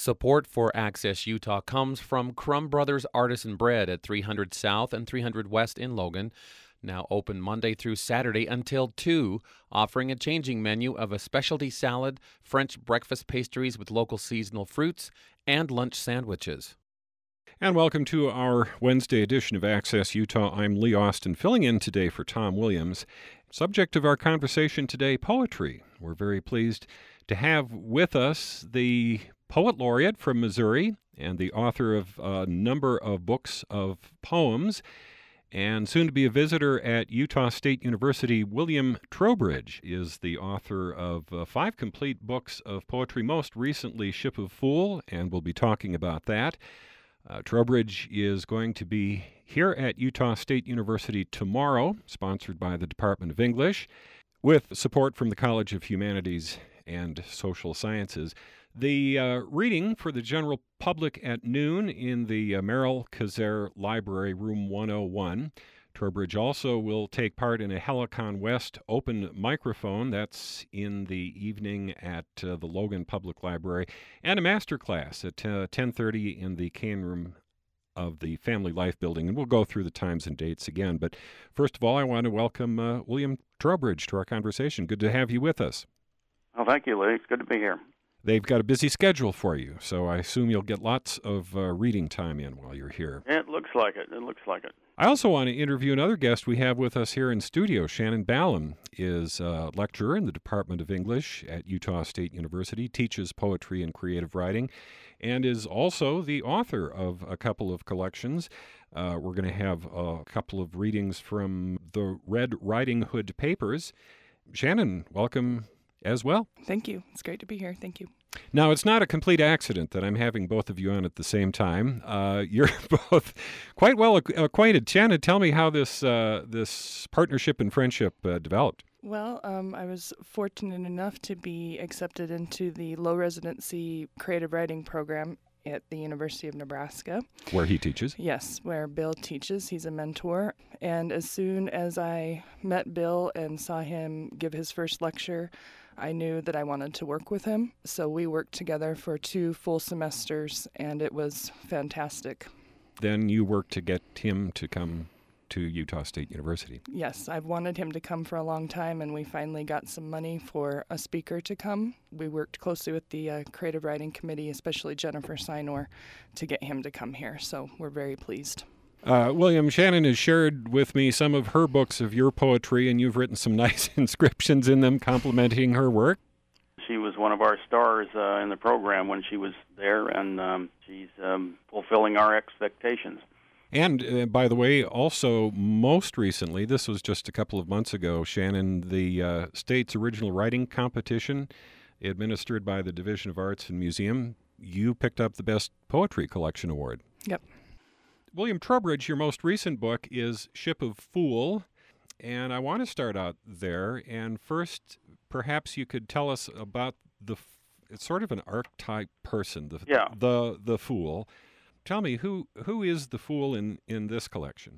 Support for Access Utah comes from Crumb Brothers Artisan Bread at 300 South and 300 West in Logan, now open Monday through Saturday until 2, offering a changing menu of a specialty salad, French breakfast pastries with local seasonal fruits, and lunch sandwiches. And welcome to our Wednesday edition of Access Utah. I'm Lee Austin, filling in today for Tom Williams. Subject of our conversation today, poetry. We're very pleased to have with us the poet laureate from Missouri and the author of a number of books of poems, and soon to be a visitor at Utah State University. William Trowbridge is the author of 5 complete books of poetry, most recently Ship of Fool, and we'll be talking about that. Trowbridge is going to be here at Utah State University tomorrow, sponsored by the Department of English, with support from the College of Humanities and Social Sciences. The reading for the general public at noon in the Merrill Kazer Library, room 101. Trowbridge also will take part in a Helicon West open microphone. That's in the evening at the Logan Public Library, and a master class at 10:30 in the Kane Room of the Family Life Building. And we'll go through the times and dates again. But first of all, I want to welcome William Trowbridge to our conversation. Good to have you with us. Well, thank you, Lee. It's good to be here. They've got a busy schedule for you, so I assume you'll get lots of reading time in while you're here. It looks like it. I also want to interview another guest we have with us here in studio. Shannon Ballum is a lecturer in the Department of English at Utah State University, teaches poetry and creative writing, and is also the author of a couple of collections. We're going to have a couple of readings from the Red Riding Hood papers. Shannon, welcome as well. Thank you. It's great to be here. Thank you. Now, it's not a complete accident that I'm having both of you on at the same time. You're both quite well acquainted. Shannon, tell me how this partnership and friendship developed. Well, I was fortunate enough to be accepted into the low residency creative writing program at the University of Nebraska. Where he teaches? Yes, where Bill teaches. He's a mentor. And as soon as I met Bill and saw him give his first lecture, I knew that I wanted to work with him. So we worked together for 2 full semesters, and it was fantastic. Then you worked to get him to come to Utah State University. Yes, I've wanted him to come for a long time, and we finally got some money for a speaker to come. We worked closely with the Creative Writing Committee, especially Jennifer Sinor, to get him to come here. So we're very pleased. William, Shannon has shared with me some of her books of your poetry, and you've written some nice inscriptions in them complimenting her work. She was one of our stars in the program when she was there, and she's fulfilling our expectations. And, by the way, also most recently, this was just a couple of months ago, Shannon, the state's original writing competition administered by the Division of Arts and Museum, you picked up the Best Poetry Collection Award. Yep. William Trowbridge, your most recent book is Ship of Fool, and I want to start out there. And first, perhaps you could tell us about it's sort of an archetype person, the fool. Tell me, who is the fool in this collection?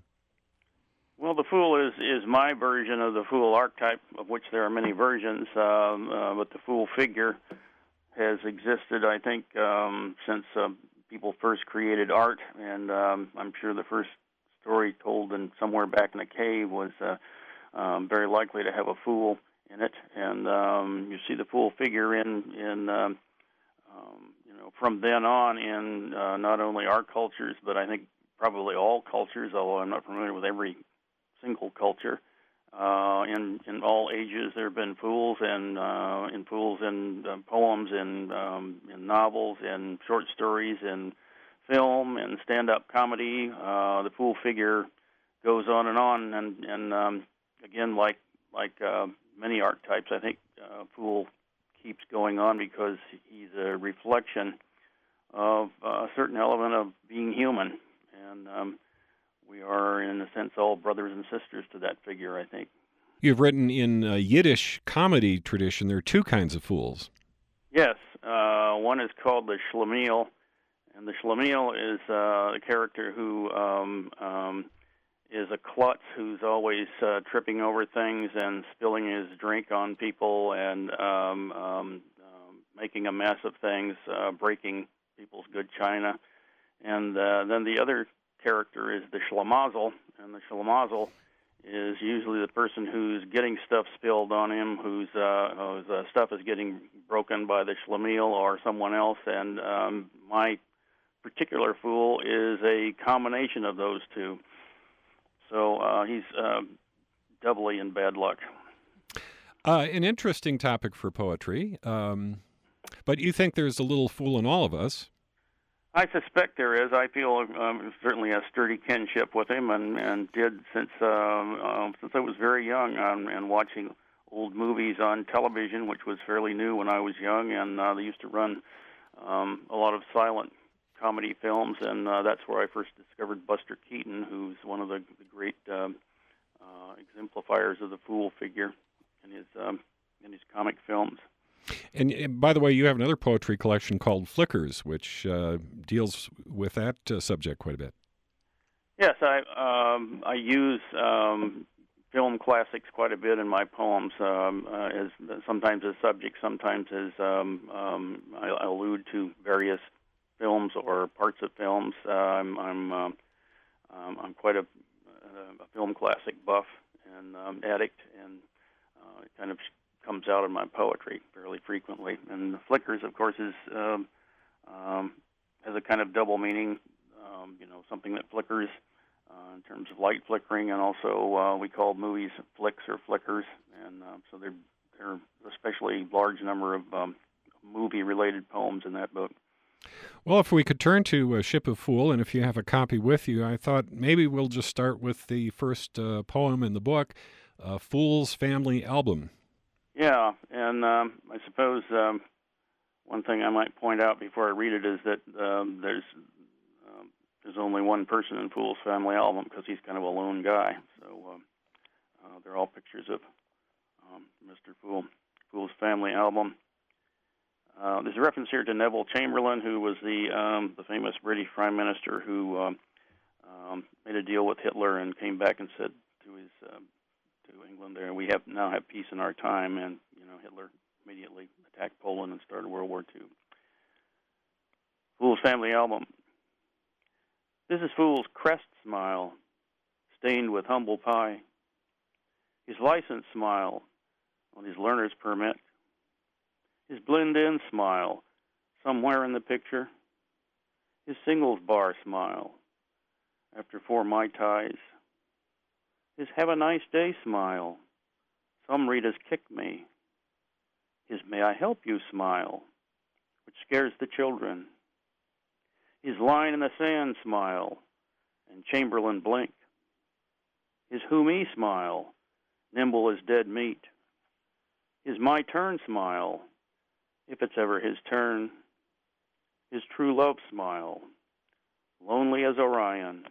Well, the fool is my version of the fool archetype, of which there are many versions, but the fool figure has existed, I think, since people first created art, and I'm sure the first story told somewhere back in a cave was very likely to have a fool in it, and you see the fool figure in from then on in not only our cultures, but I think probably all cultures, although I'm not familiar with every single culture. In all ages, there have been fools, and fools in poems, in novels, in short stories, in film, and stand-up comedy. The fool figure goes on, and again, like many archetypes, I think fool keeps going on because he's a reflection of a certain element of being human, and we are, in a sense, all brothers and sisters to that figure, I think. You've written in Yiddish comedy tradition, there are 2 kinds of fools. Yes. One is called the Schlemiel, and the Schlemiel is a character who is a klutz who's always tripping over things and spilling his drink on people and making a mess of things, breaking people's good china. And then the other character is the schlemazel, and the schlemazel is usually the person who's getting stuff spilled on him, whose stuff is getting broken by the schlemiel or someone else. And my particular fool is a combination of those two. So he's doubly in bad luck. An interesting topic for poetry, but you think there's a little fool in all of us. I suspect there is. I feel certainly a sturdy kinship with him, and did since I was very young, and watching old movies on television, which was fairly new when I was young, and they used to run a lot of silent comedy films, and that's where I first discovered Buster Keaton, who's one of the great exemplifiers of the fool figure in his comic films. And by the way, you have another poetry collection called Flickers, which deals with that subject quite a bit. Yes, I use film classics quite a bit in my poems, as sometimes as subject, sometimes as I allude to various films or parts of films. I'm quite a film classic buff and addict, and it kind of comes out in my poetry fairly frequently. And the Flickers, of course, is has a kind of double meaning. Something that flickers in terms of light flickering, and also we call movies flicks or flickers, and so there are especially large number of movie-related poems in that book. Well, if we could turn to Ship of Fool, and if you have a copy with you, I thought maybe we'll just start with the first poem in the book, Fool's Family Album. Yeah, and I suppose one thing I might point out before I read it is that there's only one person in Fool's Family Album, because he's kind of a lone guy. So they're all pictures of Mr. Fool's Family Album. There's a reference here to Neville Chamberlain, who was the famous British Prime Minister who made a deal with Hitler and came back and said to England, there, we now have peace in our time, and Hitler immediately attacked Poland and started World War II. Fool's Family Album. This is Fool's crest smile, stained with humble pie. His license smile on his learner's permit. His blend-in smile, somewhere in the picture. His singles bar smile, after 4 Mai Tais. His have a nice day smile, some read as kick me. His may I help you smile, which scares the children. His line in the sand smile, and Chamberlain blink. His who me smile, nimble as dead meat. His my turn smile, if it's ever his turn. His true love smile, lonely as Orion.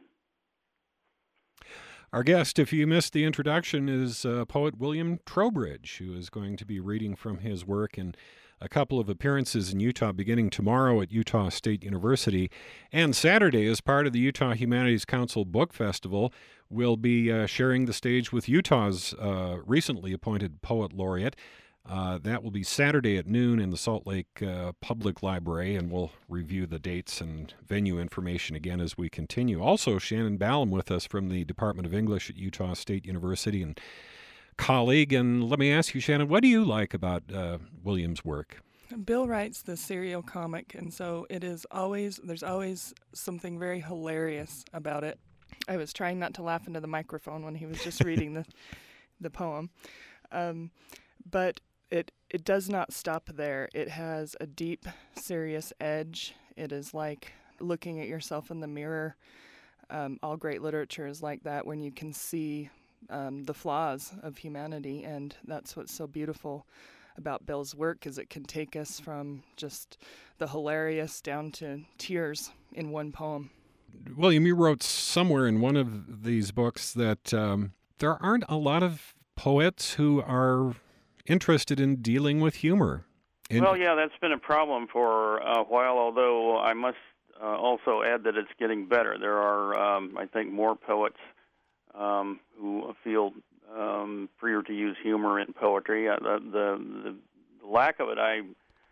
Our guest, if you missed the introduction, is poet William Trowbridge, who is going to be reading from his work in a couple of appearances in Utah, beginning tomorrow at Utah State University, and Saturday as part of the Utah Humanities Council Book Festival. We'll be sharing the stage with Utah's recently appointed poet laureate. That will be Saturday at noon in the Salt Lake Public Library, and we'll review the dates and venue information again as we continue. Also, Shannon Ballum with us from the Department of English at Utah State University and colleague. And let me ask you, Shannon, what do you like about William's work? Bill writes the serial comic, and so there's always something very hilarious about it. I was trying not to laugh into the microphone when he was just reading the poem. But it does not stop there. It has a deep, serious edge. It is like looking at yourself in the mirror. All great literature is like that, when you can see the flaws of humanity, and that's what's so beautiful about Bill's work, is it can take us from just the hilarious down to tears in one poem. William, you wrote somewhere in one of these books that there aren't a lot of poets who are interested in dealing with humor. Well, yeah, that's been a problem for a while, although I must also add that it's getting better. There are, I think, more poets who feel freer to use humor in poetry. The lack of it,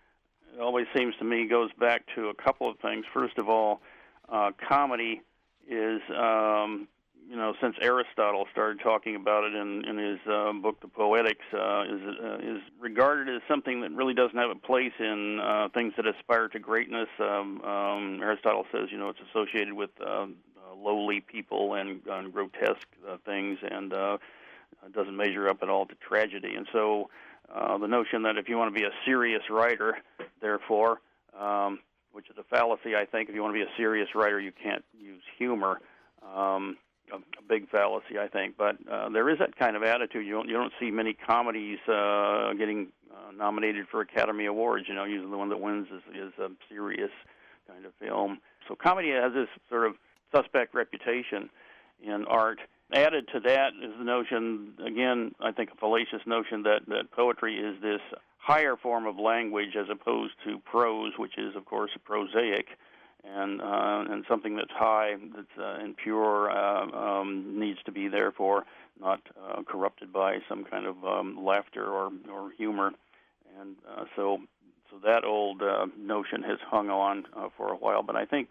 it always seems to me goes back to a couple of things. First of all, comedy is, since Aristotle started talking about it in his book, The Poetics, is regarded as something that really doesn't have a place in things that aspire to greatness. Aristotle says, it's associated with lowly people and grotesque things, and doesn't measure up at all to tragedy. And so the notion that if you want to be a serious writer, therefore, which is a fallacy, I think, if you want to be a serious writer, you can't use humor. A big fallacy, I think. But there is that kind of attitude. You don't see many comedies getting nominated for Academy Awards. Usually the one that wins is a serious kind of film. So comedy has this sort of suspect reputation in art. Added to that is the notion, again, I think a fallacious notion that poetry is this higher form of language as opposed to prose, which is, of course, prosaic, and something that's high, that's and pure, needs to be therefore not corrupted by some kind of laughter or humor. And so that old notion has hung on for a while. But I think,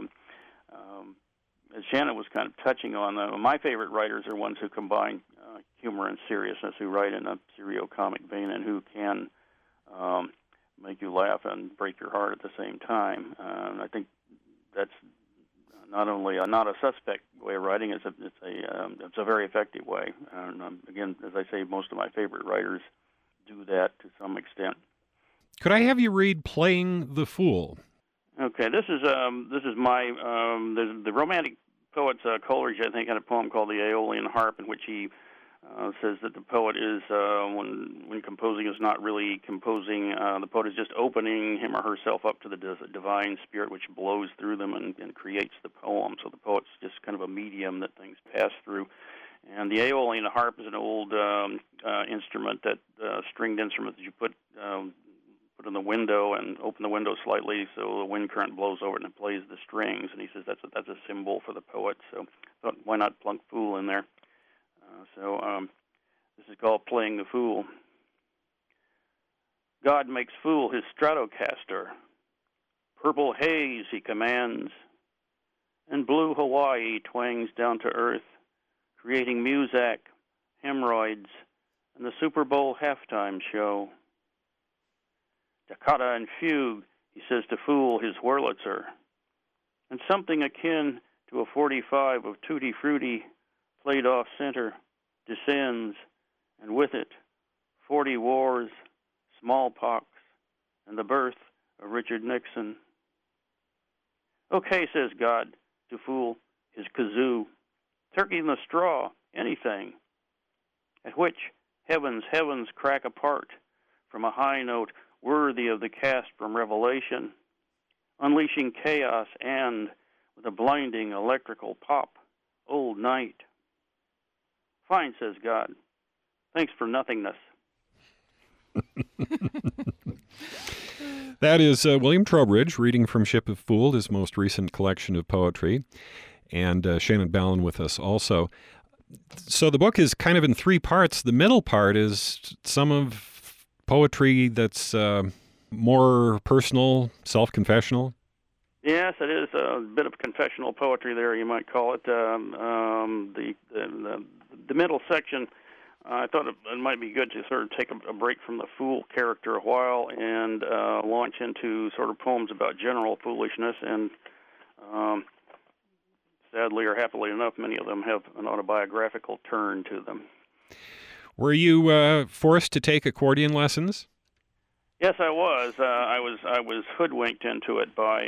as Shannon was kind of touching on, my favorite writers are ones who combine humor and seriousness, who write in a serio-comic vein and who can make you laugh and break your heart at the same time. I think that's not only not a suspect way of writing; it's a very effective way. And again, as I say, most of my favorite writers do that to some extent. Could I have you read "Playing the Fool"? Okay, this is my the Romantic poet Coleridge, I think, had a poem called "The Aeolian Harp," in which he says that the poet is, when composing, is not really composing. The poet is just opening him or herself up to the divine spirit, which blows through them and creates the poem. So the poet's just kind of a medium that things pass through. And the Aeolian harp is an old instrument, stringed instrument that you put in the window and open the window slightly so the wind current blows over it and it plays the strings. And he says that's a symbol for the poet. So I thought, why not plunk fool in there? This is called Playing the Fool. God makes fool his Stratocaster. Purple haze he commands, and blue Hawaii twangs down to earth, creating Muzak, hemorrhoids, and the Super Bowl halftime show. Toccata and fugue, he says to fool his Wurlitzer, and something akin to a 45 of Tutti Frutti played off center descends, and with it 40 wars, smallpox, and the birth of Richard Nixon. Okay, says God, to fool his kazoo, turkey in the straw, anything, at which heavens crack apart from a high note worthy of the cast from Revelation, unleashing chaos and, with a blinding electrical pop, old night. Fine, says God. Thanks for nothingness. That is William Trowbridge reading from Ship of Fool, his most recent collection of poetry, and Shannon Ballin with us also. So the book is kind of in three parts. The middle part is some of poetry that's more personal, self-confessional. Yes, it is a bit of confessional poetry there, you might call it. The middle section, I thought it might be good to sort of take a break from the fool character a while and launch into sort of poems about general foolishness. And sadly or happily enough, many of them have an autobiographical turn to them. Were you forced to take accordion lessons? Yes, I was. I was hoodwinked into it by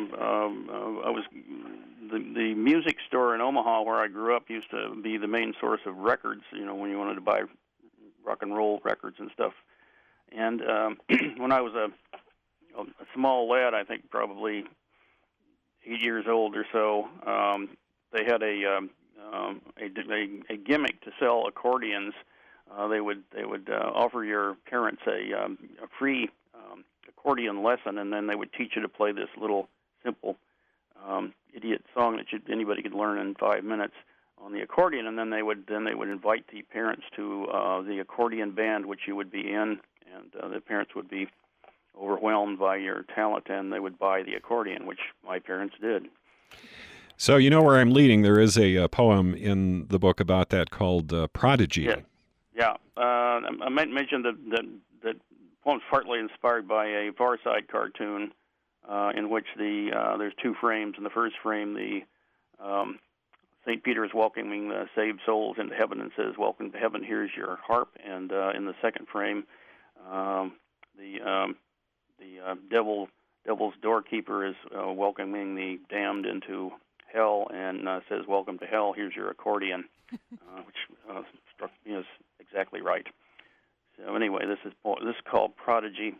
the music store in Omaha where I grew up used to be the main source of records. When you wanted to buy rock and roll records and stuff. And when I was a small lad, I think probably 8 years old or so, they had a gimmick to sell accordions. They would offer your parents a free accordion lesson, and then they would teach you to play this little simple idiot song that anybody could learn in 5 minutes on the accordion, and then they would invite the parents to the accordion band which you would be in, and the parents would be overwhelmed by your talent, and they would buy the accordion, which my parents did. So you know where I'm leading. There is a poem in the book about that called Prodigy. Yeah. I might mention that poem's partly inspired by a Far Side cartoon in which there's two frames. In the first frame, the St. Peter is welcoming the saved souls into heaven and says, "Welcome to heaven, here's your harp." And in the second frame, the devil's doorkeeper is welcoming the damned into hell and says, "Welcome to hell, here's your accordion," which struck me as exactly right. So anyway, this is called Prodigy.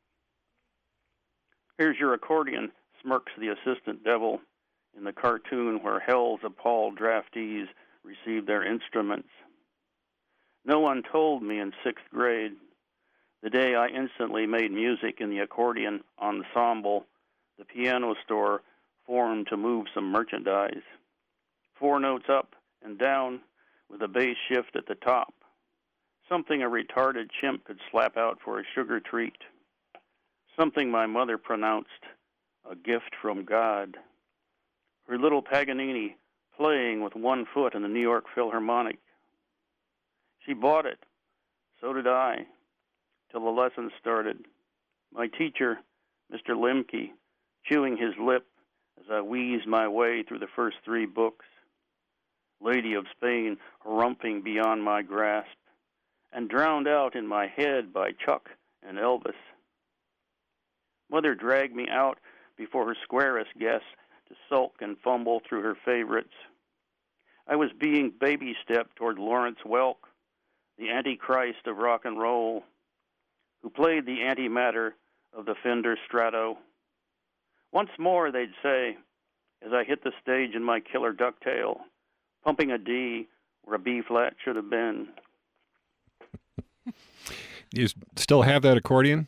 Here's your accordion, smirks the assistant devil in the cartoon where hell's appalled draftees receive their instruments. No one told me in 6th grade, the day I instantly made music in the accordion ensemble, the piano store formed to move some merchandise. 4 notes up and down with a bass shift at the top. Something a retarded chimp could slap out for a sugar treat. Something my mother pronounced a gift from God. Her little Paganini playing with 1 foot in the New York Philharmonic. She bought it. So did I. Till the lesson started. My teacher, Mr. Lemke, chewing his lip as I wheezed my way through the first 3 books. Lady of Spain harumping beyond my grasp, and drowned out in my head by Chuck and Elvis. Mother dragged me out before her squarest guests to sulk and fumble through her favorites. I was being baby-stepped toward Lawrence Welk, the Antichrist of rock and roll, who played the antimatter of the Fender Strato. Once more, they'd say, as I hit the stage in my killer ducktail, pumping a D where a B-flat should have been. You still have that accordion?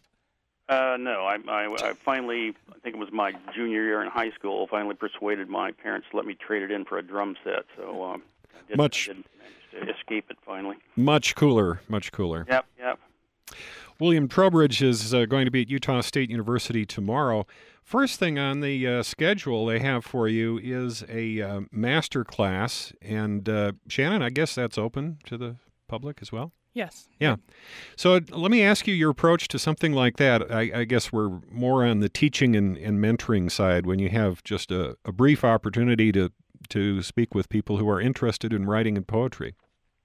No, I finally, I think it was my junior year in high school, finally persuaded my parents to let me trade it in for a drum set. So I did manage to escape it finally. Much cooler. Yep. William Trowbridge is going to be at Utah State University tomorrow. First thing on the schedule they have for you is a master class. And Shannon, I guess that's open to the public as well? Yes. Yeah. So let me ask you your approach to something like that. I guess we're more on the teaching and mentoring side when you have just a brief opportunity to speak with people who are interested in writing and poetry.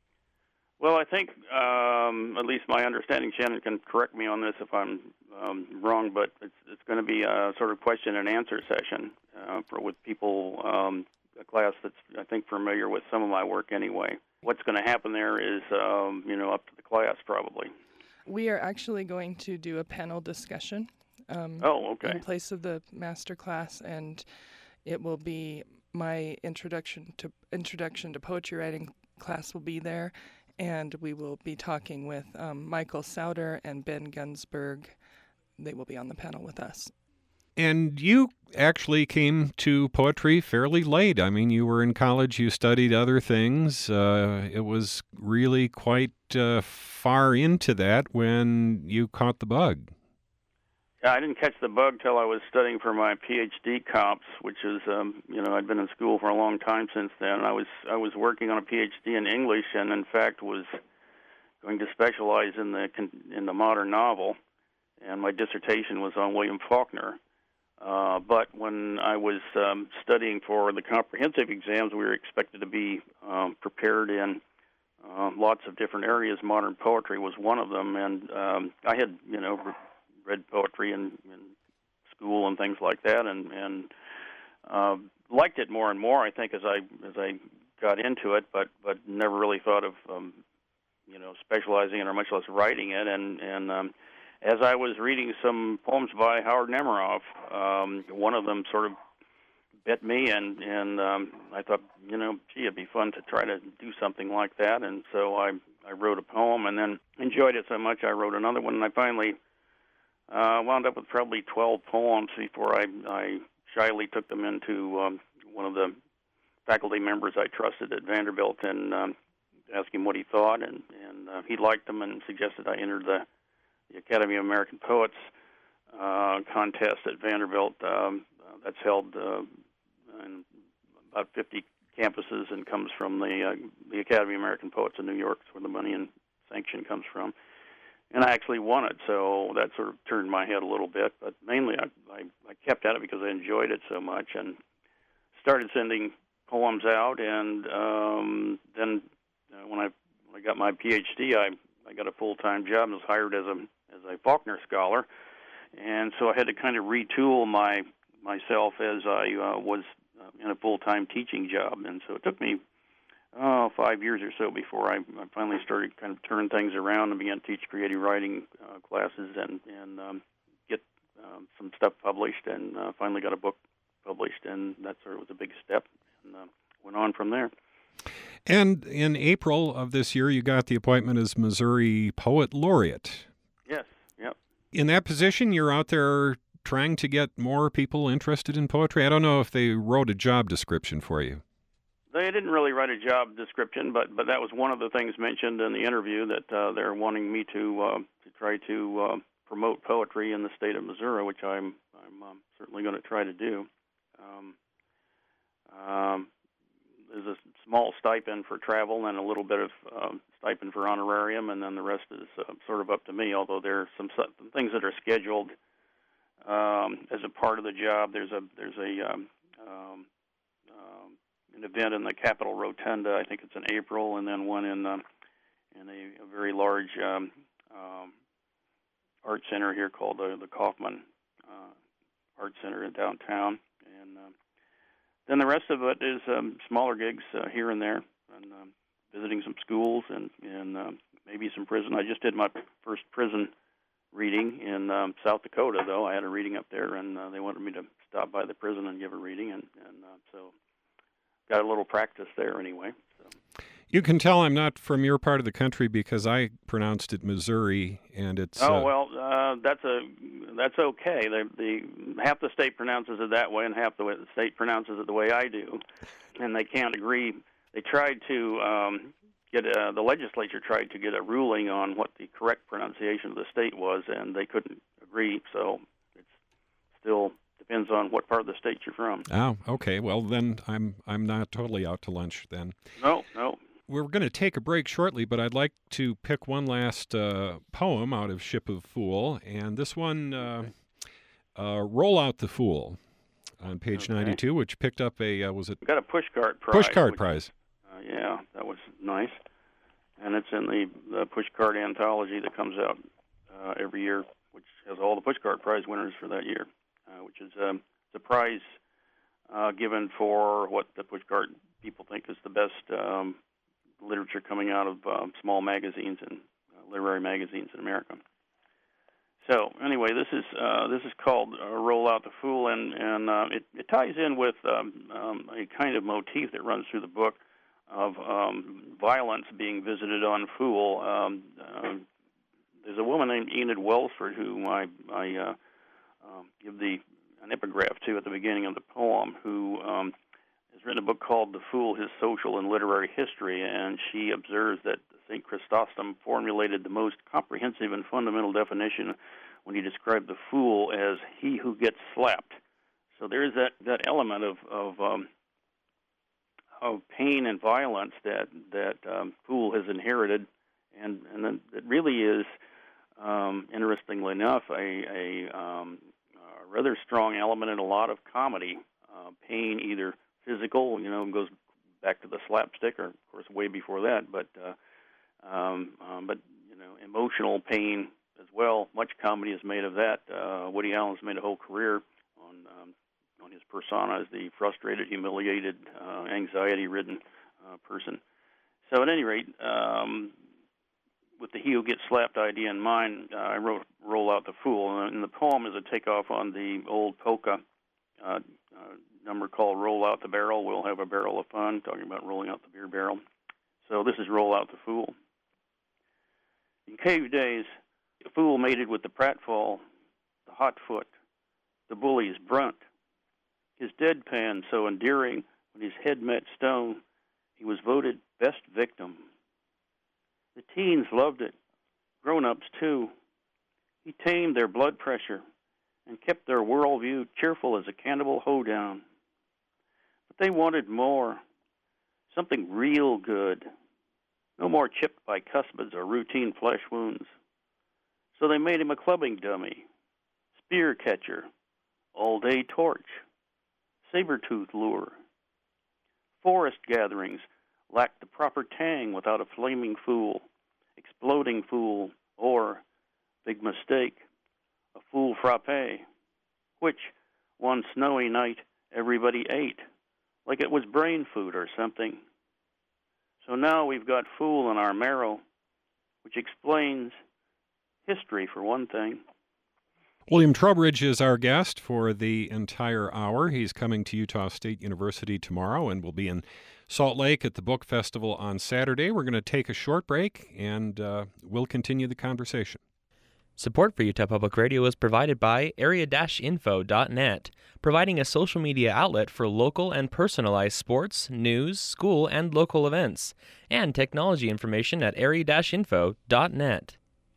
Well, I think, at least my understanding, Shannon can correct me on this if I'm wrong, but it's going to be a sort of question and answer session with people, a class that's, I think, familiar with some of my work anyway. What's going to happen there is, up to the class probably. We are actually going to do a panel discussion Okay. in place of the master class, and it will be my introduction to poetry writing class will be there, and we will be talking with Michael Sauter and Ben Gunsberg. They will be on the panel with us. And you actually came to poetry fairly late. I mean, you were in college, you studied other things. It was really quite far into that when you caught the bug. Yeah, I didn't catch the bug till I was studying for my PhD comps, which is, I'd been in school for a long time since then. I was working on a PhD in English, and in fact was going to specialize in the modern novel, and my dissertation was on William Faulkner. But when I was studying for the comprehensive exams, we were expected to be prepared in lots of different areas. Modern poetry was one of them, and I had, read poetry in school and things like that, and liked it more and more, I think, as I got into it, but never really thought of specializing in it or much less writing it. And as I was reading some poems by Howard Nemeroff, one of them sort of bit me, and I thought, it'd be fun to try to do something like that. And so I wrote a poem, and then enjoyed it so much I wrote another one, and I finally wound up with probably 12 poems before I shyly took them into one of the faculty members I trusted at Vanderbilt and asked him what he thought, and he liked them and suggested I enter the Academy of American Poets contest at Vanderbilt that's held in about 50 campuses and comes from the Academy of American Poets in New York. That's where the money and sanction comes from. And I actually won it, so that sort of turned my head a little bit. But mainly I kept at it because I enjoyed it so much and started sending poems out. And then when I got my PhD, I got a full-time job and was hired as a Faulkner Scholar. And so I had to kind of retool myself as I was in a full-time teaching job. And so it took me 5 years or so before I finally started kind of turn things around and began to teach creative writing classes and get some stuff published, and finally got a book published, and that sort of was a big step, and went on from there. And in April of this year, you got the appointment as Missouri Poet Laureate. Yes, yep. In that position, you're out there trying to get more people interested in poetry. I don't know if they wrote a job description for you. They didn't really write a job description, but that was one of the things mentioned in the interview, that they're wanting me to try to promote poetry in the state of Missouri, which I'm certainly going to try to do. There's a small stipend for travel and a little bit of stipend for honorarium, and then the rest is sort of up to me. Although there are some things that are scheduled as a part of the job. There's an event in the Capitol Rotunda. I think it's in April, and then one in a very large art center here called the Kaufman Art Center in downtown. And then the rest of it is smaller gigs here and there, and visiting some schools and maybe some prison. I just did my first prison reading in South Dakota, though. I had a reading up there, and they wanted me to stop by the prison and give a reading, and so got a little practice there anyway. So. You can tell I'm not from your part of the country because I pronounced it Missouri, and it's. Oh well, that's okay. The half the state pronounces it that way, and half the state pronounces it the way I do, and they can't agree. They tried to the legislature tried to get a ruling on what the correct pronunciation of the state was, and they couldn't agree. So it's still depends on what part of the state you're from. Oh, okay. Well, then I'm not totally out to lunch then. No. We're going to take a break shortly, but I'd like to pick one last poem out of Ship of Fool, and this one, Roll Out the Fool, on page 92, which picked up a, was it? We got a pushcart prize. Pushcart prize. Yeah, that was nice. And it's in the pushcart anthology that comes out every year, which has all the pushcart prize winners for that year, which is the prize given for what the pushcart people think is the best literature coming out of small magazines and literary magazines in America. So anyway, this is called "Roll Out the Fool," and it ties in with a kind of motif that runs through the book of violence being visited on Fool. There's a woman named Enid Welsford who I give an epigraph to at the beginning of the poem, who has written a book called "The Fool, His Social and Literary History," and she observes that St. Chrysostom formulated the most comprehensive and fundamental definition when he described the fool as he who gets slapped. So there is that element of pain and violence that Fool has inherited, and then it really is, interestingly enough, a rather strong element in a lot of comedy. Pain, either physical, goes back to the slapstick, or of course way before that, but emotional pain as well. Much comedy is made of that. Woody Allen's made a whole career on his persona as the frustrated, humiliated, anxiety-ridden person. So at any rate, with the he who gets slapped idea in mind, I wrote "Roll Out the Fool," and the poem is a takeoff on the old polka number called "Roll Out the Barrel, We'll Have a Barrel of Fun," talking about rolling out the beer barrel. So this is "Roll Out the Fool." In cave days, the fool mated with the pratfall, the hotfoot, the bully's brunt. His deadpan so endearing, when his head met stone, he was voted best victim. The teens loved it, grown-ups too. He tamed their blood pressure, and kept their worldview cheerful as a cannibal hoedown. But they wanted more, something real good. No more chipped by cuspids or routine flesh wounds. So they made him a clubbing dummy, spear catcher, all-day torch, saber-tooth lure. Forest gatherings lacked the proper tang without a flaming fool, exploding fool, or, big mistake, a fool frappe, which, one snowy night, everybody ate, like it was brain food or something. So now we've got fool in our marrow, which explains history for one thing. William Trowbridge is our guest for the entire hour. He's coming to Utah State University tomorrow and will be in Salt Lake at the Book Festival on Saturday. We're going to take a short break, and we'll continue the conversation. Support for Utah Public Radio is provided by area-info.net, providing a social media outlet for local and personalized sports, news, school, and local events, and technology information at area-info.net.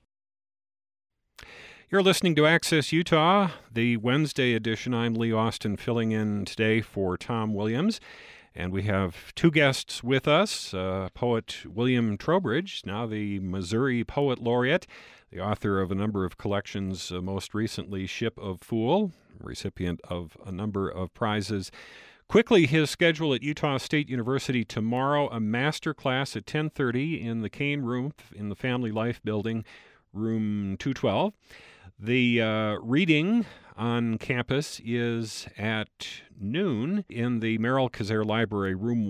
You're listening to Access Utah, the Wednesday edition. I'm Lee Austin, filling in today for Tom Williams. And we have two guests with us, poet William Trowbridge, now the Missouri Poet Laureate, the author of a number of collections, most recently Ship of Fool, recipient of a number of prizes. Quickly, his schedule at Utah State University tomorrow, a master class at 10:30 in the Kane Room in the Family Life Building, room 212. The reading on campus is at noon in the Merrill Kazare Library, room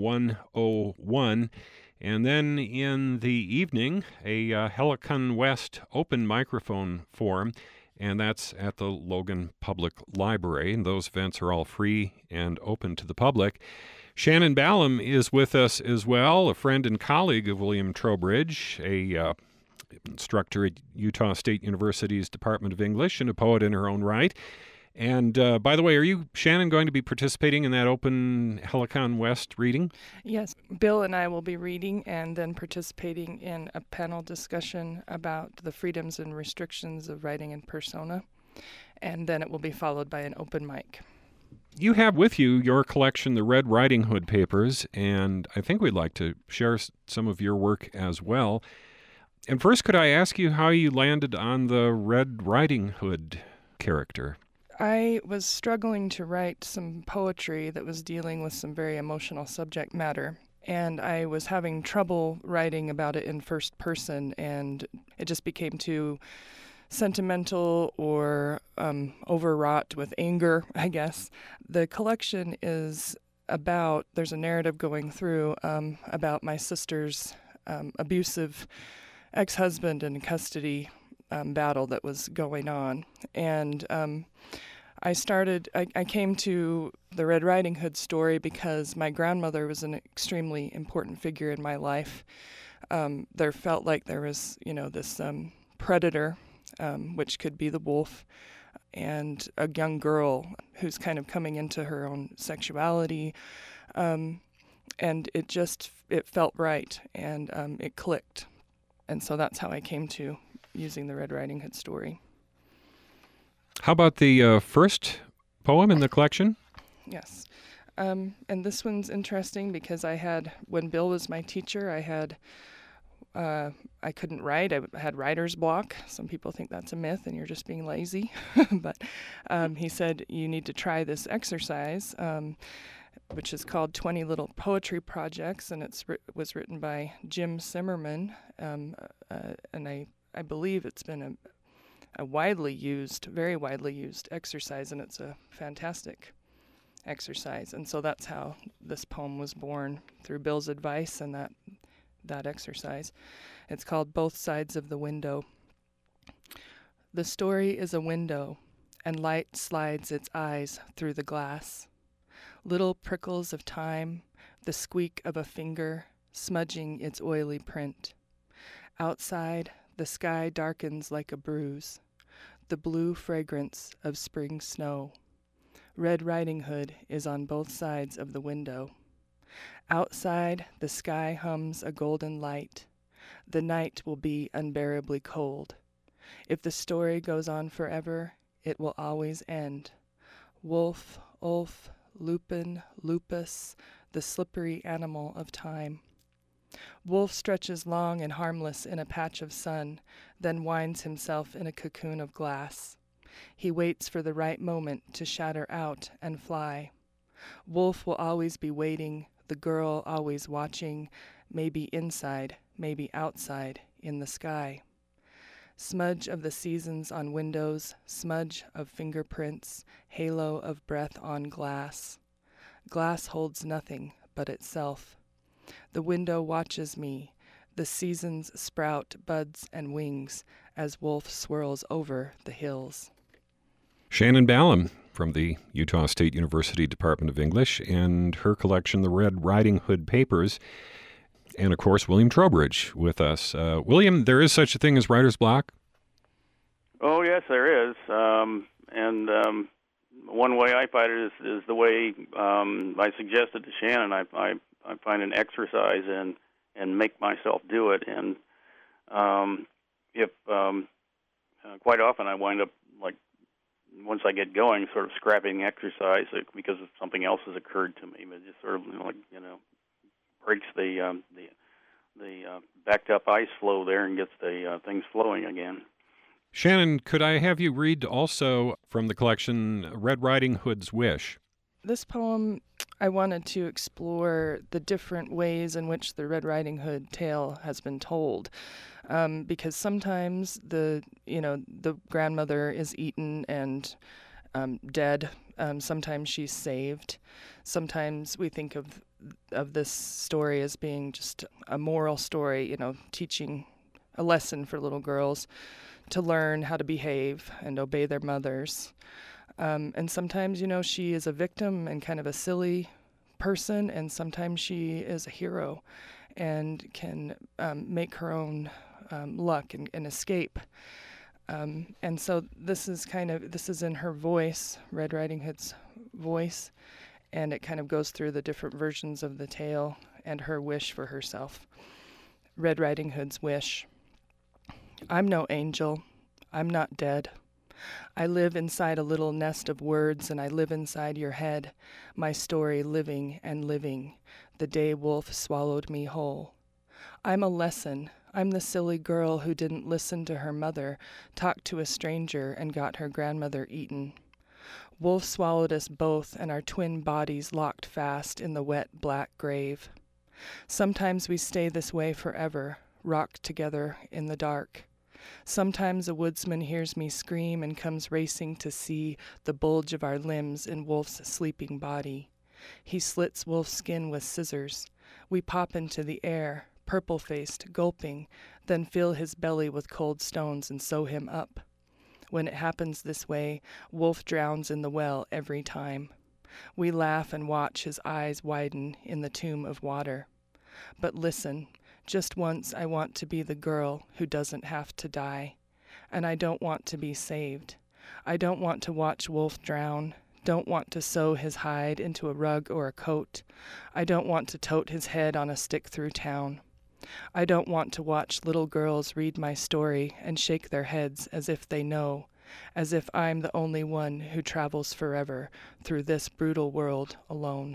101. And then in the evening, a Helicon West open microphone forum, and that's at the Logan Public Library. And those events are all free and open to the public. Shannon Ballum is with us as well, a friend and colleague of William Trowbridge, a instructor at Utah State University's Department of English and a poet in her own right. And by the way, are you, Shannon, going to be participating in that open Helicon West reading? Yes, Bill and I will be reading and then participating in a panel discussion about the freedoms and restrictions of writing in persona. And then it will be followed by an open mic. You have with you your collection, the Red Riding Hood Papers, and I think we'd like to share some of your work as well. And first, could I ask you how you landed on the Red Riding Hood character? I was struggling to write some poetry that was dealing with some very emotional subject matter, and I was having trouble writing about it in first person, and it just became too sentimental or overwrought with anger, I guess. The collection is about, there's a narrative going through about my sister's abusive ex-husband and custody battle that was going on. And I came to the Red Riding Hood story because my grandmother was an extremely important figure in my life. There felt like there was, this predator, which could be the wolf, and a young girl who's kind of coming into her own sexuality. And it felt right, and it clicked. And so that's how I came to using the Red Riding Hood story. How about the first poem in the collection? Yes. And this one's interesting because when Bill was my teacher, I couldn't write. I had writer's block. Some people think that's a myth and you're just being lazy. But he said, you need to try this exercise, which is called 20 Little Poetry Projects, and it was written by Jim Simmerman, and I believe it's been a very widely used exercise, and it's a fantastic exercise. And so that's how this poem was born, through Bill's advice and that exercise. It's called Both Sides of the Window. The story is a window, and light slides its eyes through the glass. Little prickles of time, the squeak of a finger, smudging its oily print. Outside, the sky darkens like a bruise, the blue fragrance of spring snow. Red Riding Hood is on both sides of the window. Outside, the sky hums a golden light. The night will be unbearably cold. If the story goes on forever, it will always end. Wolf, Ulf, Lupin, Lupus, the slippery animal of time. Wolf stretches long and harmless in a patch of sun, then winds himself in a cocoon of glass. He waits for the right moment to shatter out and fly. Wolf will always be waiting, the girl always watching, maybe inside, maybe outside, in the sky. Smudge of the seasons on windows, smudge of fingerprints, halo of breath on glass. Glass holds nothing but itself. The window watches me. The seasons sprout buds and wings as Wolf swirls over the hills. Shannon Ballum from the Utah State University Department of English and her collection, The Red Riding Hood Papers. And, of course, William Trowbridge with us. William, there is such a thing as writer's block? Oh, yes, there is. One way I fight it is the way I suggested to Shannon. I find an exercise and make myself do it. And if quite often I wind up, like, once I get going, sort of scrapping the exercise because something else has occurred to me. It just sort of, breaks the backed up ice flow there and gets the things flowing again. Shannon, could I have you read also from the collection Red Riding Hood's Wish? This poem, I wanted to explore the different ways in which the Red Riding Hood tale has been told, because sometimes the grandmother is eaten and dead. Sometimes she's saved. Sometimes we think of this story as being just a moral story, teaching a lesson for little girls to learn how to behave and obey their mothers. And sometimes, she is a victim and kind of a silly person, and sometimes she is a hero and can make her own luck and escape. And so this is in her voice, Red Riding Hood's voice, and it kind of goes through the different versions of the tale and her wish for herself. Red Riding Hood's wish. I'm no angel. I'm not dead. I live inside a little nest of words, and I live inside your head, my story living and living, the day Wolf swallowed me whole. I'm a lesson. I'm the silly girl who didn't listen to her mother, talked to a stranger, and got her grandmother eaten. Wolf swallowed us both, and our twin bodies locked fast in the wet black grave. Sometimes we stay this way forever, rocked together in the dark. Sometimes a woodsman hears me scream and comes racing to see the bulge of our limbs in Wolf's sleeping body. He slits Wolf's skin with scissors. We pop into the air, purple-faced, gulping, then fill his belly with cold stones and sew him up. When it happens this way, Wolf drowns in the well every time. We laugh and watch his eyes widen in the tomb of water. But listen, just once I want to be the girl who doesn't have to die. And I don't want to be saved. I don't want to watch Wolf drown. Don't want to sew his hide into a rug or a coat. I don't want to tote his head on a stick through town. I don't want to watch little girls read my story and shake their heads as if they know, as if I'm the only one who travels forever through this brutal world alone.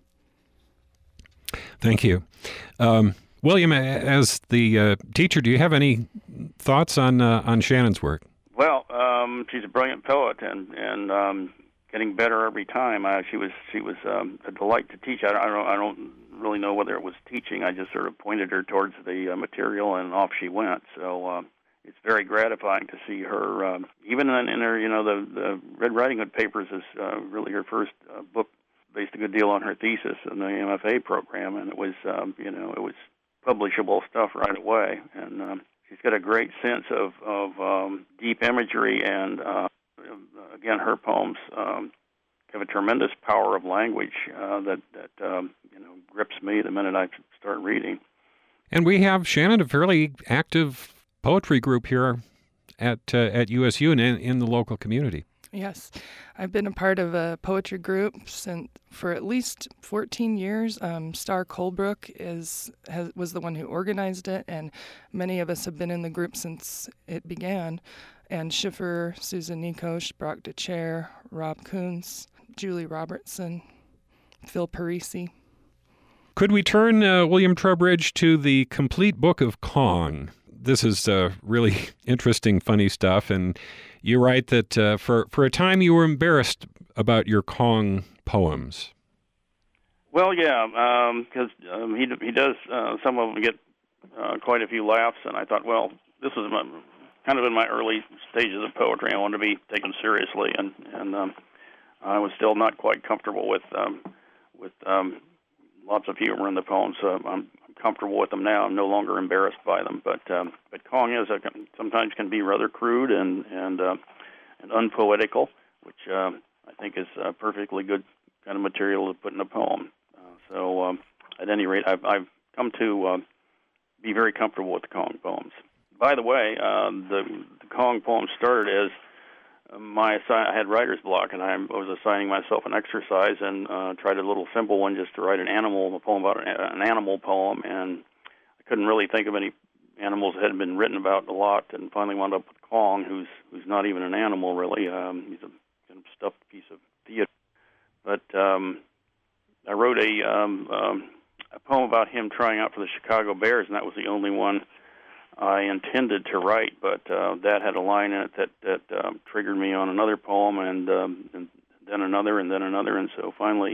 Thank you. William, as the teacher, do you have any thoughts on Shannon's work? Well, she's a brilliant poet and getting better every time. She was a delight to teach. I don't really know whether it was teaching. I just sort of pointed her towards the material, and off she went. So it's very gratifying to see her. Even in her, the Red Riding Hood Papers is really her first book, based a good deal on her thesis in the MFA program, and it was it was publishable stuff right away. And she's got a great sense of deep imagery, and again, her poems have a tremendous power of language that grips me the minute I start reading. And we have, Shannon, a fairly active poetry group here at USU and in the local community. Yes, I've been a part of a poetry group for at least 14 years. Star Colebrook was the one who organized it, and many of us have been in the group since it began. Ann Schiffer, Susan Nikosh, Brock DeChair, Rob Kuntz, Julie Robertson, Phil Parisi. Could we turn, William Trubridge, to the complete book of Kong? This is really interesting, funny stuff, and you write that for a time you were embarrassed about your Kong poems. Well, yeah, because he does, some of them get quite a few laughs, and I thought, well, this was kind of in my early stages of poetry. I wanted to be taken seriously, and I was still not quite comfortable with lots of humor in the poems. I'm comfortable with them now. I'm no longer embarrassed by them. But Kong is sometimes can be rather crude and unpoetical, which I think is perfectly good kind of material to put in a poem. So at any rate, I've come to be very comfortable with the Kong poems. By the way, the Kong poem started as I had writer's block, and I was assigning myself an exercise and tried a little simple one just to write a poem about an animal poem, and I couldn't really think of any animals that had been written about a lot, and finally wound up with Kong, who's not even an animal really. He's a kind of stuffed piece of theater. But I wrote a poem about him trying out for the Chicago Bears, and that was the only one I intended to write, but that had a line in it that triggered me on another poem, and then another, and so finally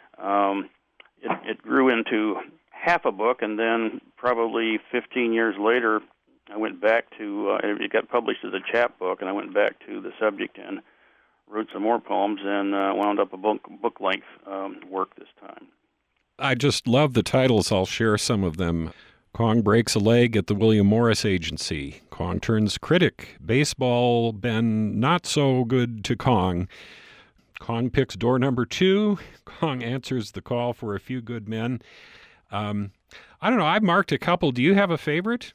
it grew into half a book, and then probably 15 years later, I went back to, it got published as a chapbook, and I went back to the subject and wrote some more poems, and wound up a book-length work this time. I just love the titles. I'll share some of them. Kong breaks a leg at the William Morris Agency. Kong turns critic. Baseball been not so good to Kong. Kong picks door number 2. Kong answers the call for a few good men. I don't know. I've marked a couple. Do you have a favorite?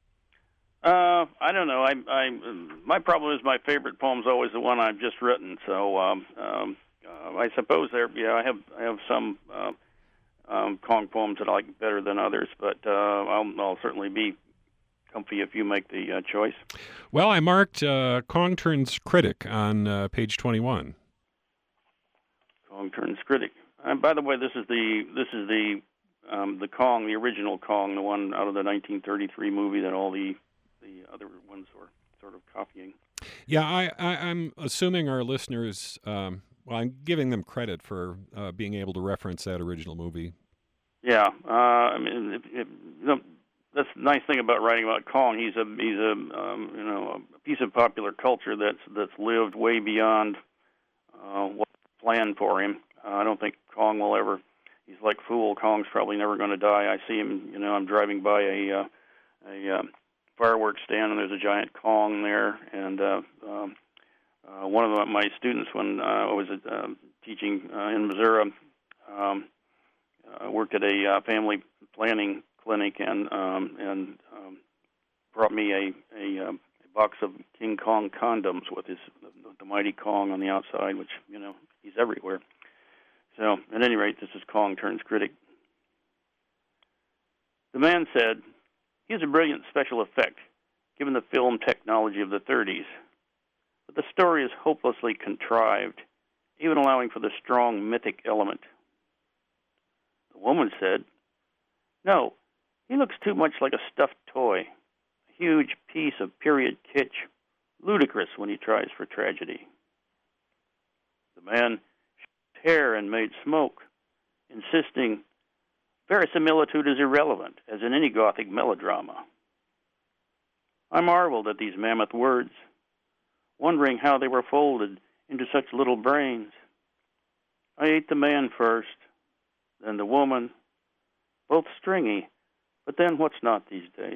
I don't know. My problem is my favorite poem's always the one I've just written. So I suppose I have some Kong poems that I like better than others, but I'll certainly be comfy if you make the choice. Well, I marked Kong turns critic on page 21. Kong turns critic. By the way, this is the Kong, the original Kong, the one out of the 1933 movie that all the other ones were sort of copying. Yeah, I'm assuming our listeners. Well, I'm giving them credit for being able to reference that original movie. Yeah, I mean, that's the nice thing about writing about Kong. He's a piece of popular culture that's lived way beyond what's planned for him. I don't think Kong will ever. He's like Fool. Kong's probably never going to die. I see him. I'm driving by a fireworks stand, and there's a giant Kong there, and one of my students, when I was teaching in Missouri, worked at a family planning clinic and brought me a box of King Kong condoms with the mighty Kong on the outside, which he's everywhere. So at any rate, this is Kong turns critic. The man said, "He is a brilliant special effect, given the film technology of the 30s. But the story is hopelessly contrived, even allowing for the strong mythic element." The woman said, "No, he looks too much like a stuffed toy, a huge piece of period kitsch, ludicrous when he tries for tragedy." The man shaved hair and made smoke, insisting, "Verisimilitude is irrelevant, as in any Gothic melodrama." I marveled at these mammoth words, wondering how they were folded into such little brains. I ate the man first, then the woman, both stringy, but then what's not these days?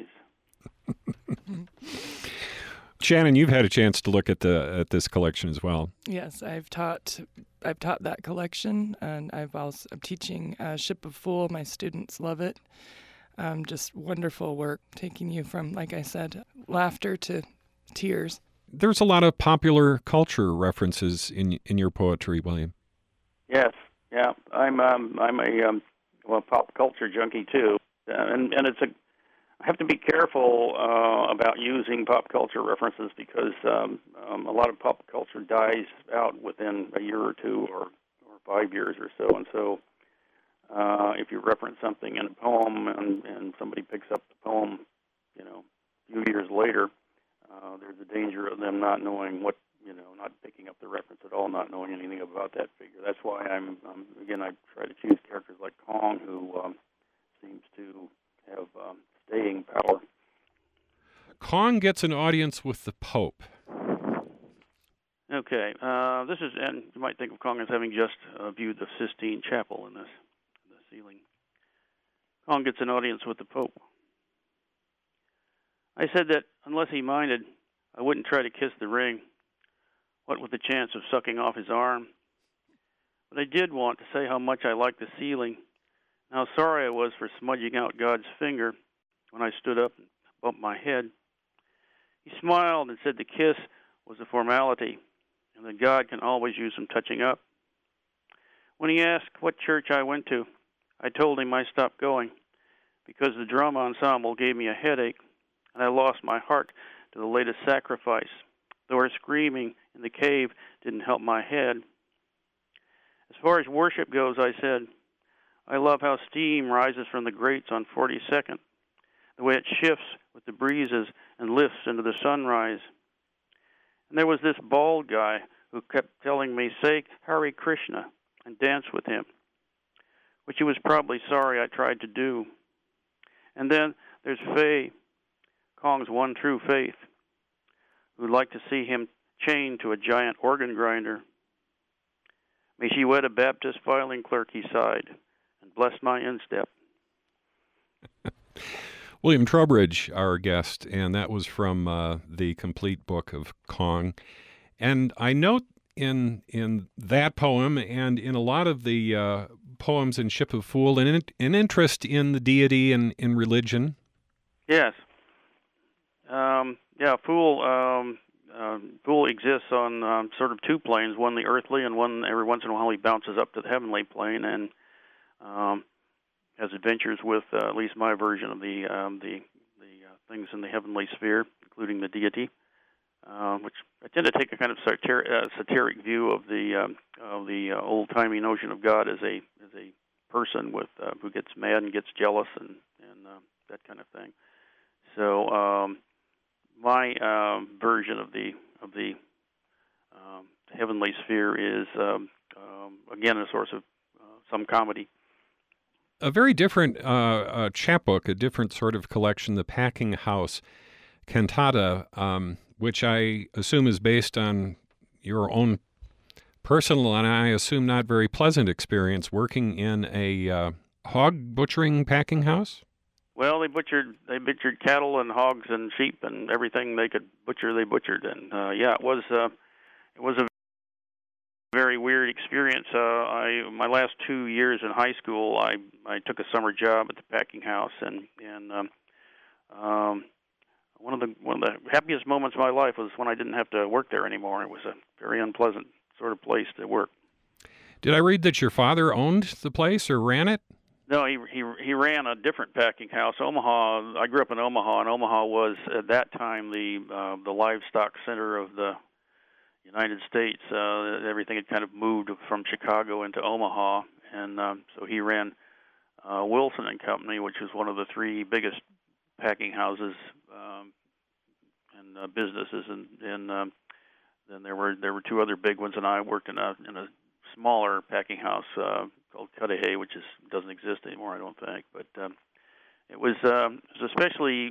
Shannon, you've had a chance to look at this collection as well. Yes, I've taught that collection, and I'm teaching Ship of Fool. My students love it. Just wonderful work, taking you from, like I said, laughter to tears. There's a lot of popular culture references in your poetry, William. Yes, yeah. I'm a pop culture junkie too, and it's I have to be careful about using pop culture references because a lot of pop culture dies out within a year or two or 5 years or so. And so if you reference something in a poem and somebody picks up the poem, a few years later, there's a danger of them not knowing not picking up the reference at all, not knowing anything about that figure. That's why I try to choose characters like Kong, who seems to have staying power. Kong gets an audience with the Pope. Okay, and you might think of Kong as having just viewed the Sistine Chapel in the ceiling. Kong gets an audience with the Pope. I said that unless he minded, I wouldn't try to kiss the ring. What with the chance of sucking off his arm? But I did want to say how much I liked the ceiling, and how sorry I was for smudging out God's finger when I stood up and bumped my head. He smiled and said the kiss was a formality, and that God can always use some touching up. When he asked what church I went to, I told him I stopped going because the drum ensemble gave me a headache, and I lost my heart to the latest sacrifice, though her screaming in the cave didn't help my head. As far as worship goes, I said, I love how steam rises from the grates on 42nd, the way it shifts with the breezes and lifts into the sunrise. And there was this bald guy who kept telling me, say Hare Krishna, and dance with him, which he was probably sorry I tried to do. And then there's Faye, Kong's one true faith, who'd like to see him chained to a giant organ grinder. May she wed a Baptist filing clerk, he sighed, and blessed my instep. William Trowbridge, our guest, and that was from the complete book of Kong. And I note in that poem and in a lot of the poems in Ship of Fool an interest in the deity and in religion. Yes. Fool exists on sort of two planes, one the earthly and one every once in a while he bounces up to the heavenly plane and has adventures with at least my version of the things in the heavenly sphere, including the deity, which I tend to take a kind of satiric view of the old-timey notion of God as a person with who gets mad and gets jealous and that kind of thing. So my version of the heavenly sphere is again a source of some comedy. A very different chapbook, a different sort of collection, The Packing House Cantata, which I assume is based on your own personal and I assume not very pleasant experience working in a hog butchering packing house. Well, they butchered cattle and hogs and sheep and everything they could butcher. They butchered, and it was a very weird experience. My last 2 years in high school, I took a summer job at the packing house, and one of the happiest moments of my life was when I didn't have to work there anymore. It was a very unpleasant sort of place to work. Did I read that your father owned the place or ran it? No, he ran a different packing house. Omaha. I grew up in Omaha, and Omaha was at that time the livestock center of the United States. Everything had kind of moved from Chicago into Omaha, and so he ran Wilson and Company, which was one of the three biggest packing houses and businesses, and then there were two other big ones, and I worked in a smaller packing house called Cudahy, which doesn't exist anymore, I don't think. But it was especially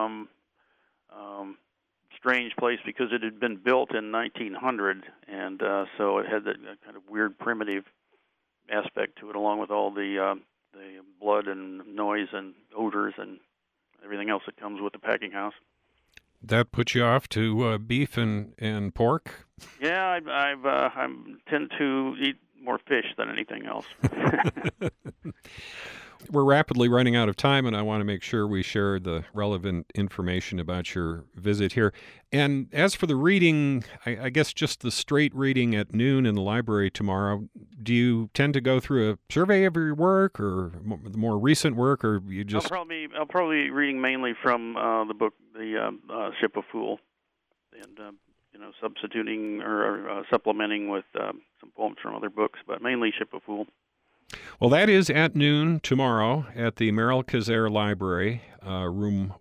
strange place because it had been built in 1900, and so it had that kind of weird primitive aspect to it, along with all the blood and noise and odors and everything else that comes with the packing house. That puts you off to beef and pork? Yeah, I tend to eat more fish than anything else. we're rapidly running out of time, and I want to make sure we share the relevant information about your visit here. And as for the reading, I guess just the straight reading at noon in the library tomorrow, do you tend to go through a survey of your work or the more recent work, or you just... I'll probably be reading mainly from the book, The Ship of Fool, and substituting or supplementing with some poems from other books, but mainly Ship of Fool. Well, that is at noon tomorrow at the Merrill Kazare Library, room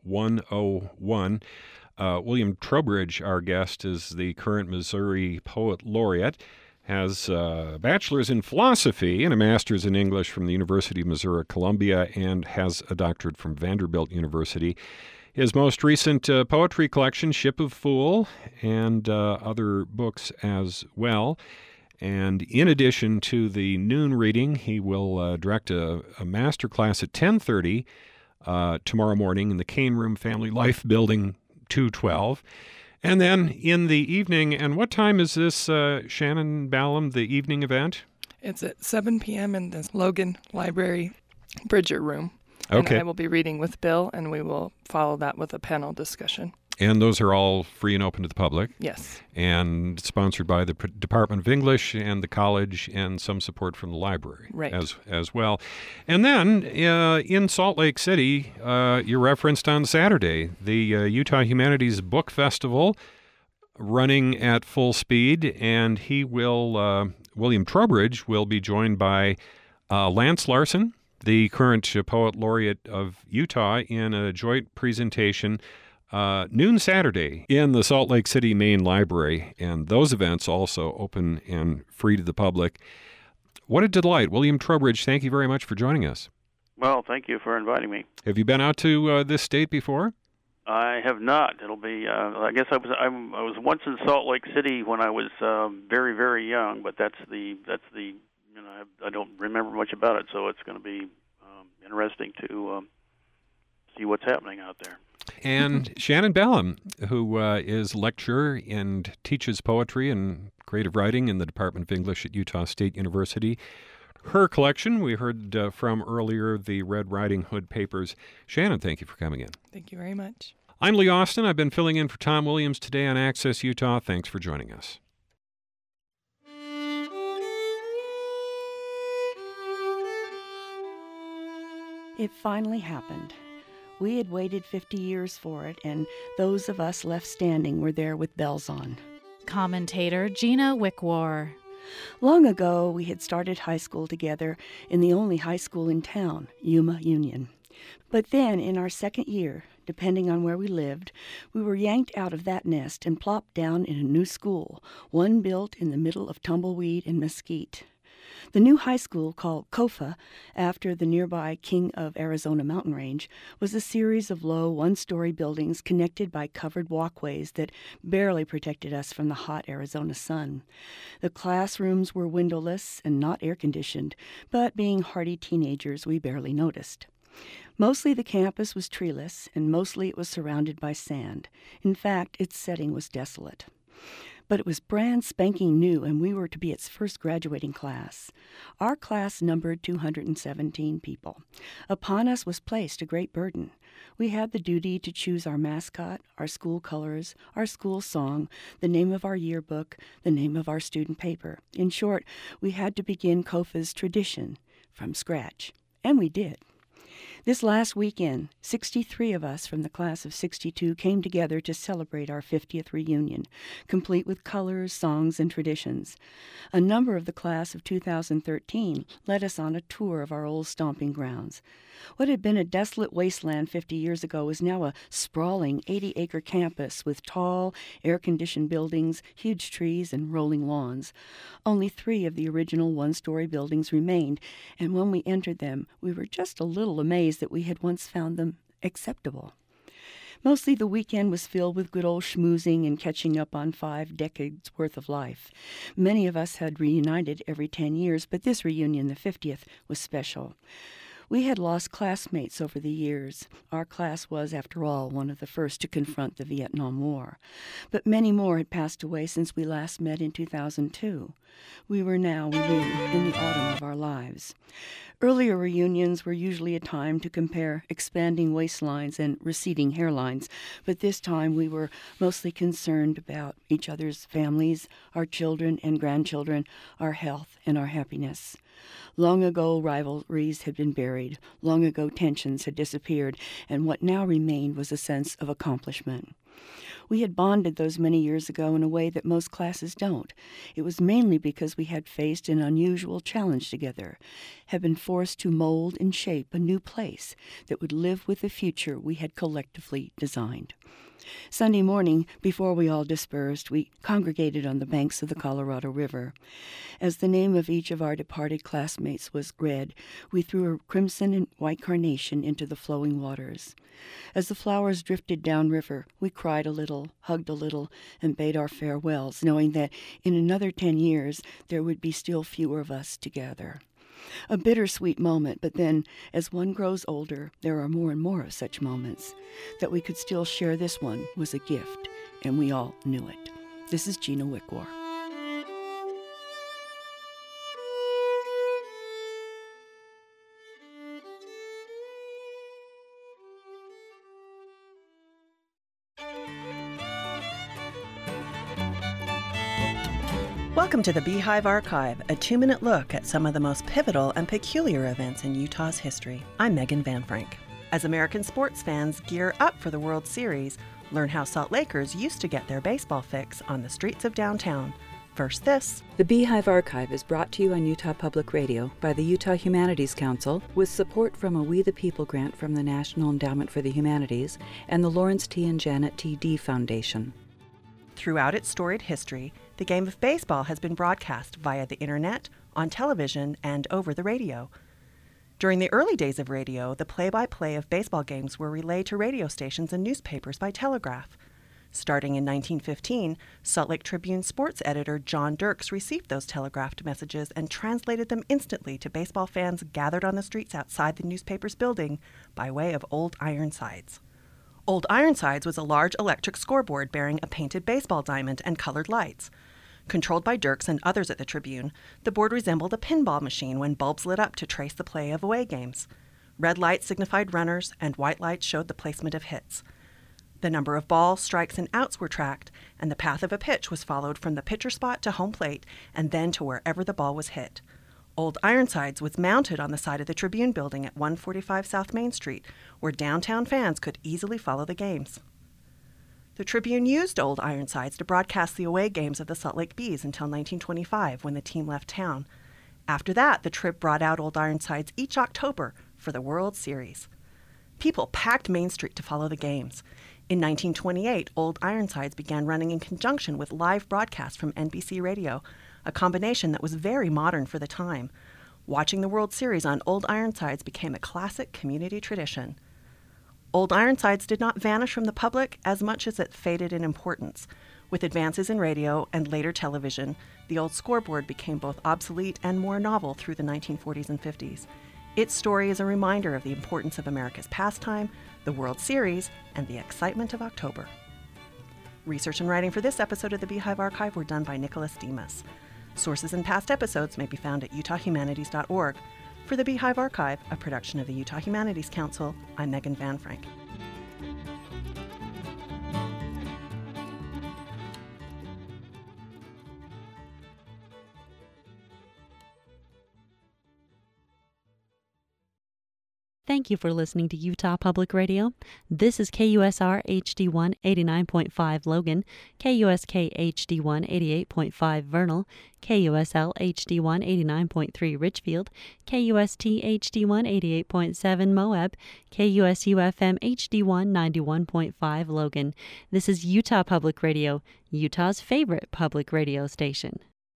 101. William Trowbridge, our guest, is the current Missouri Poet Laureate, has a bachelor's in philosophy and a master's in English from the University of Missouri at Columbia, and has a doctorate from Vanderbilt University. His most recent poetry collection, Ship of Fool, and other books as well. And in addition to the noon reading, he will direct a master class at 10:30 tomorrow morning in the Kane Room Family Life Building 212. And then in the evening, and what time is this, Shannon Ballum, the evening event? It's at 7 p.m. in the Logan Library Bridger Room. Okay. And I will be reading with Bill, and we will follow that with a panel discussion. And those are all free and open to the public? Yes. And sponsored by the Department of English and the college, and some support from the library as well. And then in Salt Lake City, you referenced on Saturday, the Utah Humanities Book Festival running at full speed, and he will, William Trowbridge will be joined by Lance Larson, the current Poet Laureate of Utah, in a joint presentation noon Saturday in the Salt Lake City main library, and those events also open and free to the public. What a delight. William Trowbridge, thank you very much for joining us. Well, thank you for inviting me. Have you been out to this state before? I have not. It'll be. I guess I was once in Salt Lake City when I was very, very young, but that's the. I don't remember much about it, so it's going to be interesting to see what's happening out there. And Shannon Ballum, who is lecturer and teaches poetry and creative writing in the Department of English at Utah State University. Her collection, we heard from earlier, the Red Riding Hood Papers. Shannon, thank you for coming in. Thank you very much. I'm Lee Austin. I've been filling in for Tom Williams today on Access Utah. Thanks for joining us. It finally happened. We had waited 50 years for it, and those of us left standing were there with bells on. Commentator Gina Wickwar. Long ago, we had started high school together in the only high school in town, Yuma Union. But then, in our second year, depending on where we lived, we were yanked out of that nest and plopped down in a new school, one built in the middle of tumbleweed and mesquite. The new high school, called COFA, after the nearby King of Arizona mountain range, was a series of low one-story buildings connected by covered walkways that barely protected us from the hot Arizona sun. The classrooms were windowless and not air-conditioned, but being hardy teenagers, we barely noticed. Mostly the campus was treeless, and mostly it was surrounded by sand. In fact, its setting was desolate. But it was brand spanking new, and we were to be its first graduating class. Our class numbered 217 people. Upon us was placed a great burden. We had the duty to choose our mascot, our school colors, our school song, the name of our yearbook, the name of our student paper. In short, we had to begin COFA's tradition from scratch. And we did. This last weekend, 63 of us from the class of 62 came together to celebrate our 50th reunion, complete with colors, songs, and traditions. A number of the class of 2013 led us on a tour of our old stomping grounds. What had been a desolate wasteland 50 years ago is now a sprawling 80-acre campus with tall, air-conditioned buildings, huge trees, and rolling lawns. Only 3 of the original one-story buildings remained, and when we entered them, we were just a little amazed that we had once found them acceptable. Mostly the weekend was filled with good old schmoozing and catching up on 5 decades worth of life. Many of us had reunited every 10 years, but this reunion, the 50th, was special. We had lost classmates over the years. Our class was, after all, one of the first to confront the Vietnam War. But many more had passed away since we last met in 2002. We knew, in the autumn of our lives. Earlier reunions were usually a time to compare expanding waistlines and receding hairlines, but this time we were mostly concerned about each other's families, our children and grandchildren, our health and our happiness. Long ago, rivalries had been buried. Long ago, tensions had disappeared, and what now remained was a sense of accomplishment. We had bonded those many years ago in a way that most classes don't. It was mainly because we had faced an unusual challenge together, had been forced to mold and shape a new place that would live with the future we had collectively designed. Sunday morning, before we all dispersed, we congregated on the banks of the Colorado River. As the name of each of our departed classmates was read, we threw a crimson and white carnation into the flowing waters. As the flowers drifted downriver, we cried a little, hugged a little, and bade our farewells, knowing that in another 10 years there would be still fewer of us to gather. A bittersweet moment, but then, as one grows older, there are more and more of such moments. That we could still share this one was a gift, and we all knew it. This is Gina Wickwar. Welcome to the Beehive Archive, a 2-minute look at some of the most pivotal and peculiar events in Utah's history. I'm Megan Van Frank. As American sports fans gear up for the World Series, learn how Salt Lakers used to get their baseball fix on the streets of downtown. First this. The Beehive Archive is brought to you on Utah Public Radio by the Utah Humanities Council with support from a We the People grant from the National Endowment for the Humanities and the Lawrence T. and Janet T. Dee Foundation. Throughout its storied history, the game of baseball has been broadcast via the internet, on television, and over the radio. During the early days of radio, the play-by-play of baseball games were relayed to radio stations and newspapers by telegraph. Starting in 1915, Salt Lake Tribune sports editor John Dirks received those telegraphed messages and translated them instantly to baseball fans gathered on the streets outside the newspaper's building by way of Old Ironsides. Old Ironsides was a large electric scoreboard bearing a painted baseball diamond and colored lights. Controlled by Dirks and others at the Tribune, the board resembled a pinball machine when bulbs lit up to trace the play of away games. Red lights signified runners, and white lights showed the placement of hits. The number of balls, strikes, and outs were tracked, and the path of a pitch was followed from the pitcher spot to home plate and then to wherever the ball was hit. Old Ironsides was mounted on the side of the Tribune building at 145 South Main Street, where downtown fans could easily follow the games. The Tribune used Old Ironsides to broadcast the away games of the Salt Lake Bees until 1925, when the team left town. After that, the Trib brought out Old Ironsides each October for the World Series. People packed Main Street to follow the games. In 1928, Old Ironsides began running in conjunction with live broadcasts from NBC Radio, a combination that was very modern for the time. Watching the World Series on Old Ironsides became a classic community tradition. Old Ironsides did not vanish from the public as much as it faded in importance. With advances in radio and later television, the old scoreboard became both obsolete and more novel through the 1940s and 50s. Its story is a reminder of the importance of America's pastime, the World Series, and the excitement of October. Research and writing for this episode of the Beehive Archive were done by Nicholas Demas. Sources and past episodes may be found at utahhumanities.org. For the Beehive Archive, a production of the Utah Humanities Council, I'm Megan Van Frank. Thank you for listening to Utah Public Radio. This is KUSR HD1 89.5 Logan, KUSK HD1 88.5 Vernal, KUSL HD1 89.3 Richfield, KUST HD1 88.7 Moab, KUSU FM HD1 91.5 Logan. This is Utah Public Radio, Utah's favorite public radio station.